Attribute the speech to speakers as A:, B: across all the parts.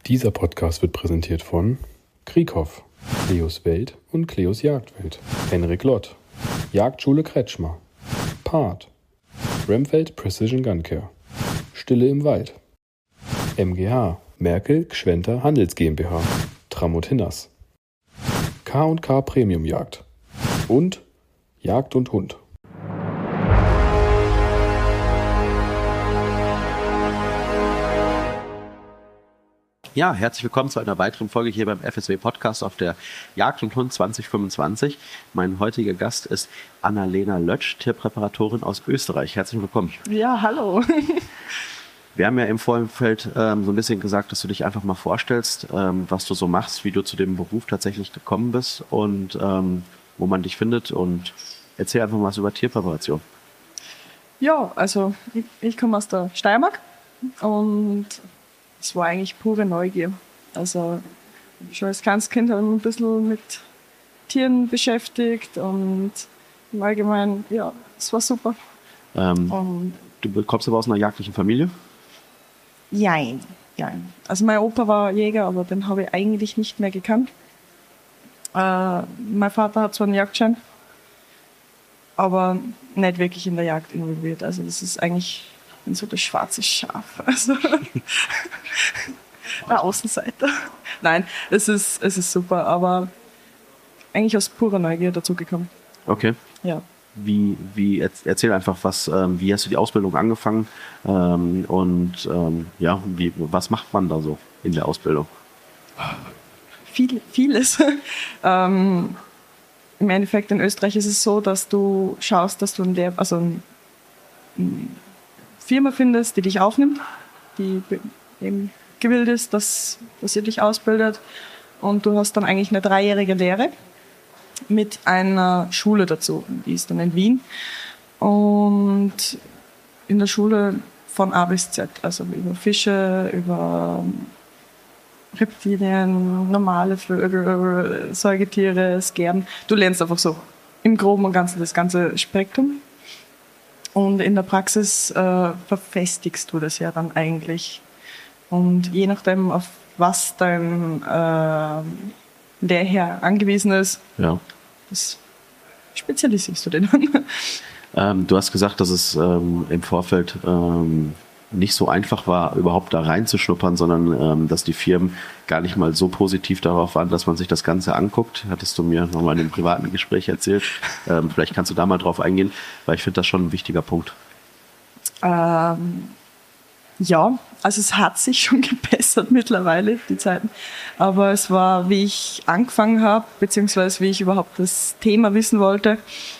A: Dieser Podcast wird präsentiert von Krieghoff, Cleos Welt und Cleos Jagdwelt, Henrik Lott, Jagdschule Kretschmer, Part, Remfeld Precision Gun Care, Stille im Wald, MGH, Merkel Gschwenter Handels GmbH, Tramotinas, K&K Premium Jagd und Jagd und Hund.
B: Ja, herzlich willkommen zu einer weiteren Folge hier beim FSW Podcast auf der Jagd und Hund 2025. Mein heutiger Gast ist Annalena Lötsch, Tierpräparatorin aus Österreich. Herzlich willkommen.
C: Ja, hallo.
B: Wir haben ja im Vorfeld so ein bisschen gesagt, dass du dich einfach mal vorstellst, was du so machst, wie du zu dem Beruf tatsächlich gekommen bist und wo man dich findet, und erzähl einfach mal was über Tierpräparation.
C: Ja, also ich komme aus der Steiermark und es war eigentlich pure Neugier. Also schon als kleines Kind habe ich mich ein bisschen mit Tieren beschäftigt und im Allgemeinen, ja, es war super.
B: Du kommst aber aus einer jagdlichen Familie?
C: Jein. Also mein Opa war Jäger, aber den habe ich eigentlich nicht mehr gekannt. Mein Vater hat zwar einen Jagdschein, aber nicht wirklich in der Jagd involviert. Also das ist eigentlich so das schwarze Schaf. Also der Außenseiter. Nein, es ist super, aber eigentlich aus purer Neugier dazugekommen.
B: Okay.
C: Ja.
B: Erzähl einfach, wie hast du die Ausbildung angefangen was macht man da so in der Ausbildung?
C: Vieles. Im Endeffekt in Österreich ist es so, dass du schaust, dass du eine Firma findest, die dich aufnimmt, die eben gewillt ist, dass sie dich ausbildet, und du hast dann eigentlich eine 3-jährige Lehre mit einer Schule dazu, die ist dann in Wien, und in der Schule von A bis Z, also über Fische, über Reptilien, normale Vögel, Säugetiere, Skerben. Du lernst einfach so im Groben und Ganzen das ganze Spektrum. Und in der Praxis verfestigst du das ja dann eigentlich. Und je nachdem, auf was dein Lehrherr angewiesen ist, ja, das spezialisierst du den dann.
B: Du hast gesagt, dass es im Vorfeld nicht so einfach war, überhaupt da reinzuschnuppern, sondern dass die Firmen gar nicht mal so positiv darauf waren, dass man sich das Ganze anguckt. Hattest du mir nochmal in einem privaten Gespräch erzählt. Vielleicht kannst du da mal drauf eingehen, weil ich finde das schon ein wichtiger Punkt.
C: Ja, also es hat sich schon gebessert mittlerweile, die Zeiten. Aber es war, wie ich angefangen habe, beziehungsweise wie ich überhaupt das Thema wissen wollte,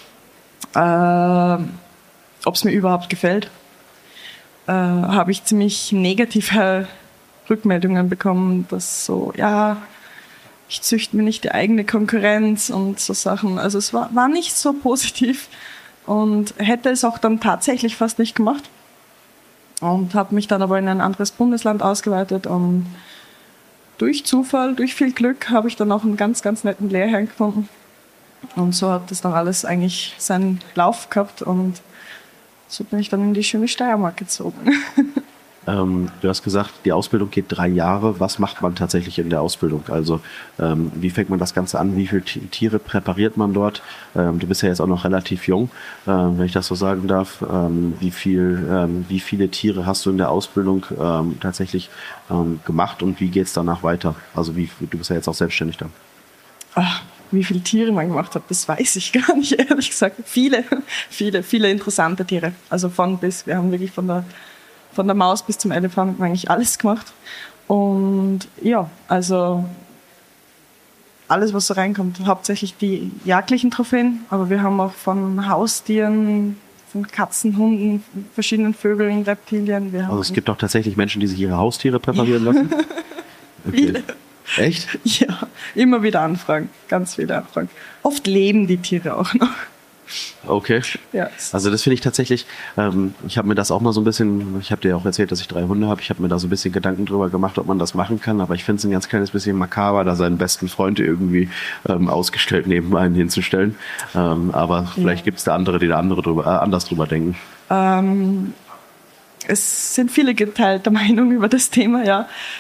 C: ob es mir überhaupt gefällt, habe ich ziemlich negative Rückmeldungen bekommen, dass so, ja, ich züchte mir nicht die eigene Konkurrenz und so Sachen. Also es war nicht so positiv und hätte es auch dann tatsächlich fast nicht gemacht. Und habe mich dann aber in ein anderes Bundesland ausgeweitet, und durch Zufall, durch viel Glück habe ich dann auch einen ganz, ganz netten Lehrherrn gefunden. Und so hat das dann alles eigentlich seinen Lauf gehabt, und so bin ich dann in die schöne Steiermark gezogen.
B: Du hast gesagt, die Ausbildung geht 3 Jahre. Was macht man tatsächlich in der Ausbildung? Also wie fängt man das Ganze an? Wie viele Tiere präpariert man dort? Du bist ja jetzt auch noch relativ jung, wenn ich das so sagen darf. Wie viele Tiere hast du in der Ausbildung tatsächlich gemacht, und wie geht es danach weiter? Also du bist ja jetzt auch selbstständig dann.
C: Wie viele Tiere man gemacht hat, das weiß ich gar nicht, ehrlich gesagt. Viele interessante Tiere. Also von bis. Wir haben wirklich von der Maus bis zum Elefanten eigentlich alles gemacht. Und ja, also alles, was so reinkommt. Hauptsächlich die jagdlichen Trophäen, aber wir haben auch von Haustieren, von Katzen, Hunden, verschiedenen Vögeln, Reptilien.
B: Also es gibt auch tatsächlich Menschen, die sich ihre Haustiere präparieren lassen? Okay.
C: Viele.
B: Echt?
C: Ja, immer wieder Anfragen, ganz viele Anfragen. Oft leben die Tiere auch noch.
B: Okay.
C: Ja.
B: Also das finde ich tatsächlich, ich habe mir das auch mal so ein bisschen, ich habe dir auch erzählt, dass ich 3 Hunde habe, ich habe mir da so ein bisschen Gedanken drüber gemacht, ob man das machen kann, aber ich finde es ein ganz kleines bisschen makaber, da seinen besten Freund irgendwie ausgestellt neben einen hinzustellen. Aber vielleicht gibt es da andere, die da anders drüber denken.
C: Es sind viele geteilte Meinungen über das Thema, ja.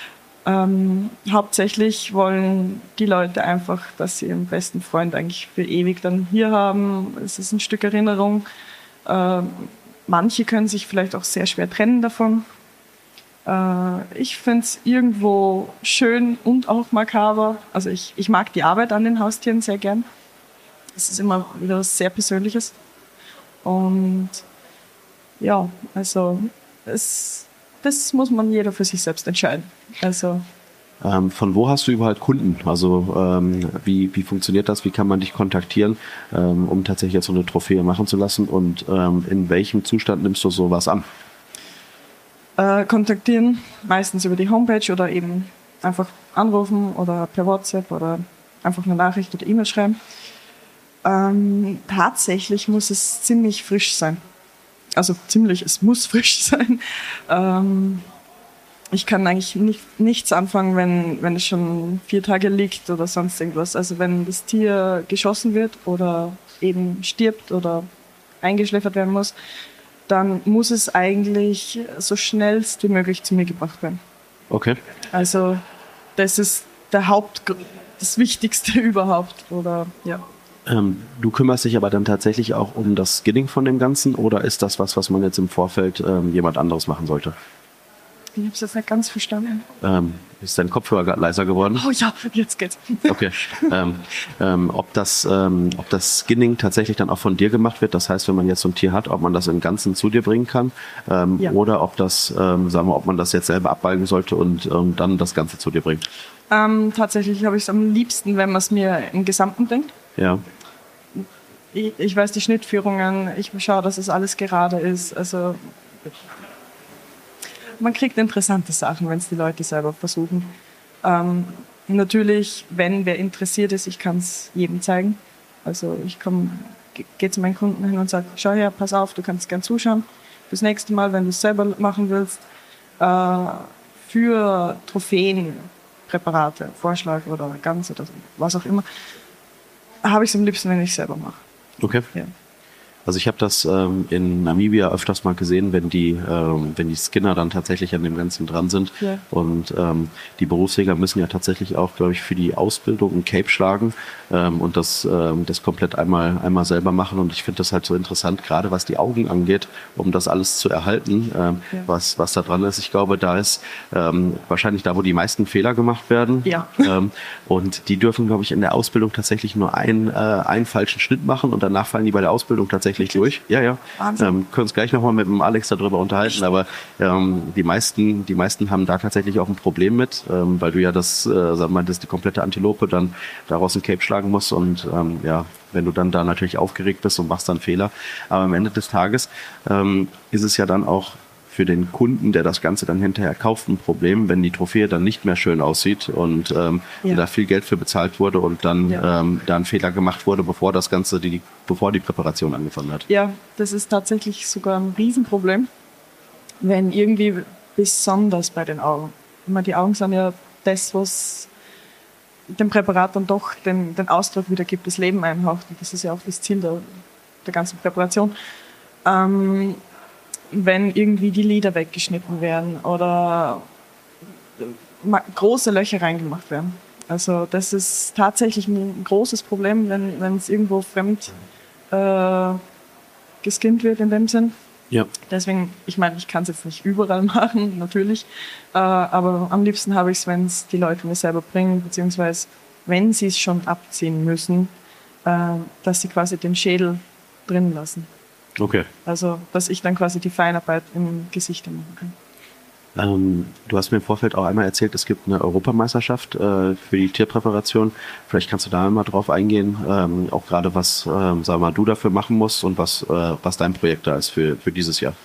C: Hauptsächlich wollen die Leute einfach, dass sie ihren besten Freund eigentlich für ewig dann hier haben. Es ist ein Stück Erinnerung. Manche können sich vielleicht auch sehr schwer trennen davon. Ich finde es irgendwo schön und auch makaber. Also ich mag die Arbeit an den Haustieren sehr gern. Es ist immer wieder was sehr Persönliches. Und ja, also das muss man jeder für sich selbst entscheiden. Also
B: Von wo hast du überhaupt Kunden? Also wie funktioniert das? Wie kann man dich kontaktieren, um tatsächlich jetzt so eine Trophäe machen zu lassen? Und in welchem Zustand nimmst du sowas an?
C: kontaktieren, meistens über die Homepage oder eben einfach anrufen oder per WhatsApp oder einfach eine Nachricht oder E-Mail schreiben. Tatsächlich muss es ziemlich frisch sein. Also es muss frisch sein. Ich kann eigentlich nichts anfangen, wenn es schon 4 Tage liegt oder sonst irgendwas. Also wenn das Tier geschossen wird oder eben stirbt oder eingeschläfert werden muss, dann muss es eigentlich so schnellst wie möglich zu mir gebracht werden.
B: Okay.
C: Also das ist das Wichtigste überhaupt. Oder ja.
B: Du kümmerst dich aber dann tatsächlich auch um das Skinning von dem Ganzen oder ist das was man jetzt im Vorfeld jemand anderes machen sollte?
C: Ich habe es jetzt nicht ganz verstanden.
B: Ist dein Kopfhörer gerade leiser geworden?
C: Oh ja, jetzt geht's.
B: Okay. Ob das Skinning tatsächlich dann auch von dir gemacht wird, das heißt, wenn man jetzt so ein Tier hat, ob man das im Ganzen zu dir bringen kann,
C: Ja.
B: oder ob ob man das jetzt selber abbalgen sollte und dann das Ganze zu dir bringt.
C: Tatsächlich habe ich es am liebsten, wenn man es mir im Gesamten bringt.
B: Ja.
C: Ich weiß die Schnittführungen, ich schaue, dass es alles gerade ist. Also man kriegt interessante Sachen, wenn es die Leute selber versuchen. Natürlich, wenn wer interessiert ist, ich kann es jedem zeigen. Also ich gehe zu meinen Kunden hin und sage, schau her, pass auf, du kannst gern zuschauen. Das nächste Mal, wenn du es selber machen willst, für Trophäen, Präparate, Vorschlag oder ganz oder was auch immer, habe ich es am liebsten, wenn ich es selber mache.
B: Okay.
C: Ja.
B: Also ich habe das in Namibia öfters mal gesehen, wenn die Skinner dann tatsächlich an dem Ganzen dran sind.
C: Ja.
B: Und die Berufsjäger müssen ja tatsächlich auch, glaube ich, für die Ausbildung ein Cape schlagen und das komplett einmal selber machen. Und ich finde das halt so interessant, gerade was die Augen angeht, um das alles zu erhalten, was da dran ist. Ich glaube, da ist wahrscheinlich da, wo die meisten Fehler gemacht werden.
C: Ja.
B: Und die dürfen, glaube ich, in der Ausbildung tatsächlich nur einen falschen Schnitt machen und danach fallen die bei der Ausbildung tatsächlich durch. Ja. Können uns gleich nochmal mit dem Alex darüber unterhalten, aber die meisten haben da tatsächlich auch ein Problem mit, weil du ja die komplette Antilope dann daraus ein Cape schlagen musst und wenn du dann da natürlich aufgeregt bist und machst dann Fehler. Aber am Ende des Tages ist es ja dann auch für den Kunden, der das Ganze dann hinterher kauft, ein Problem, wenn die Trophäe dann nicht mehr schön aussieht und da viel Geld für bezahlt wurde und dann da ein Fehler gemacht wurde, bevor die Präparation angefangen hat.
C: Ja, das ist tatsächlich sogar ein Riesenproblem, wenn irgendwie besonders bei den Augen. Die Augen sind ja das, was dem Präparat dann doch den Ausdruck wiedergibt, das Leben einhaucht. Und das ist ja auch das Ziel der ganzen Präparation. Wenn irgendwie die Lider weggeschnitten werden oder große Löcher reingemacht werden. Also das ist tatsächlich ein großes Problem, wenn es irgendwo fremd geskinnt wird in dem Sinn.
B: Ja.
C: Deswegen, ich kann es jetzt nicht überall machen, natürlich, aber am liebsten habe ich es, wenn es die Leute mir selber bringen, beziehungsweise wenn sie es schon abziehen müssen, dass sie quasi den Schädel drin lassen.
B: Okay.
C: Also, dass ich dann quasi die Feinarbeit im Gesicht machen kann.
B: Du hast mir im Vorfeld auch einmal erzählt, es gibt eine Europameisterschaft für die Tierpräparation. Vielleicht kannst du da mal drauf eingehen, auch gerade was du dafür machen musst und was dein Projekt da ist für dieses Jahr.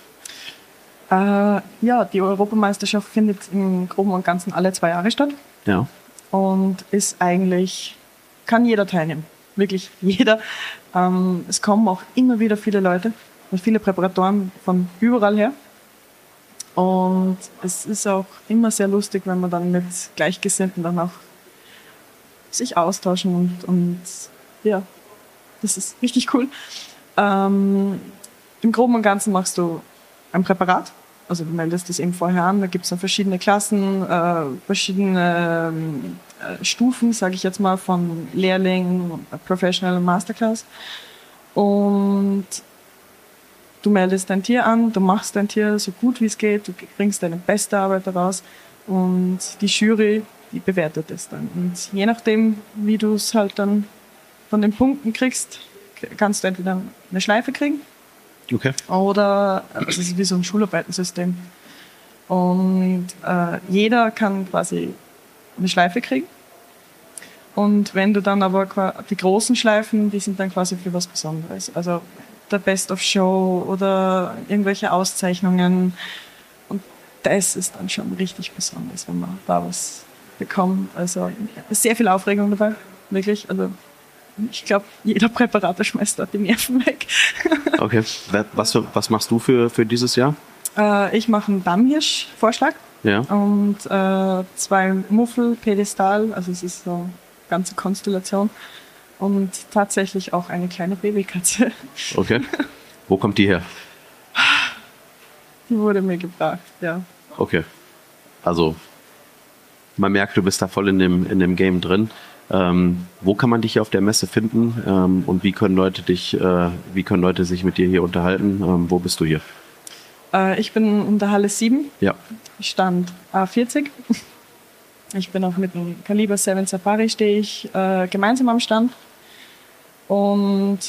C: Die Europameisterschaft findet im Groben und Ganzen alle 2 Jahre statt.
B: Ja.
C: Und kann jeder teilnehmen. Wirklich jeder. Es kommen auch immer wieder viele Leute und viele Präparatoren von überall her. Und es ist auch immer sehr lustig, wenn man dann mit Gleichgesinnten dann auch sich austauschen und ja, das ist richtig cool. Im Groben und Ganzen machst du ein Präparat also du meldest das eben vorher an, da gibt es dann verschiedene Klassen, verschiedene Stufen, sage ich jetzt mal, von Lehrling, Professional und Masterclass. Und du meldest dein Tier an, du machst dein Tier so gut wie es geht, du bringst deine beste Arbeit daraus und die Jury, die bewertet es dann. Und je nachdem, wie du es halt dann von den Punkten kriegst, kannst du entweder eine Schleife kriegen.
B: Okay.
C: Oder es ist wie so ein Schularbeitensystem. Und jeder kann quasi eine Schleife kriegen. Und wenn du dann aber die großen Schleifen, die sind dann quasi für was Besonderes. Also der Best of Show oder irgendwelche Auszeichnungen. Und das ist dann schon richtig besonders, wenn man da was bekommt. Also sehr viel Aufregung dabei, wirklich. Also ich glaube, jeder Präparator schmeißt dort die Nerven weg.
B: Okay. Was machst du für dieses Jahr?
C: Ich mache einen Dammhirsch-Vorschlag.
B: Ja.
C: Und 2 Muffel, Pedestal, also es ist so eine ganze Konstellation. Und tatsächlich auch eine kleine Babykatze.
B: Okay. Wo kommt die her?
C: Die wurde mir gebracht, ja.
B: Okay. Also, man merkt, du bist da voll in dem Game drin. Wo kann man dich hier auf der Messe finden? Und wie können Leute sich mit dir hier unterhalten? Wo bist du hier?
C: Ich bin in der Halle 7.
B: Ja.
C: Stand A40. Ich bin auch mit dem Kaliber 7 Safari stehe ich gemeinsam am Stand. Und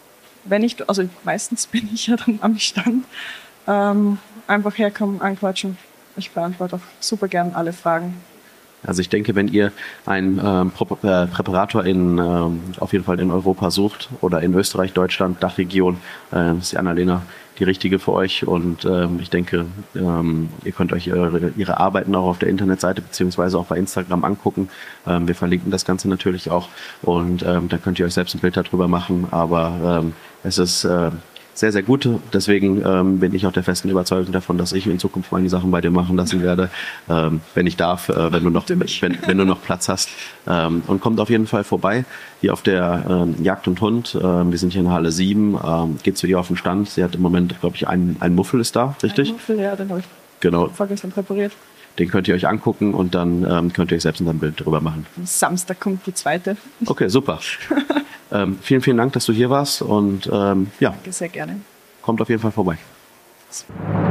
C: meistens bin ich ja dann am Stand, einfach herkommen, anquatschen. Ich beantworte auch super gern alle Fragen.
B: Also ich denke, wenn ihr einen Präparator auf jeden Fall in Europa sucht oder in Österreich, Deutschland, Dachregion, ist die Annalena die richtige für euch. Und ich denke, ihr könnt euch ihre Arbeiten auch auf der Internetseite beziehungsweise auch bei Instagram angucken. Wir verlinken das Ganze natürlich auch und dann könnt ihr euch selbst ein Bild darüber machen. Aber es ist sehr, sehr gut. Deswegen bin ich auch der festen Überzeugung davon, dass ich in Zukunft meine Sachen bei dir machen lassen werde, wenn ich darf, wenn du noch Platz hast. Und kommt auf jeden Fall vorbei hier auf der Jagd und Hund. Wir sind hier in Halle 7. Geht zu ihr auf den Stand. Sie hat im Moment, glaube ich, ein Muffel ist da, richtig?
C: Ein Muffel, ja, den habe ich vorgestern präpariert.
B: Den könnt ihr euch angucken und dann könnt ihr euch selbst ein Bild darüber machen.
C: Am Samstag kommt die zweite.
B: Okay, super. Vielen, vielen Dank, dass du hier warst und ja.
C: Danke, sehr gerne.
B: Kommt auf jeden Fall vorbei.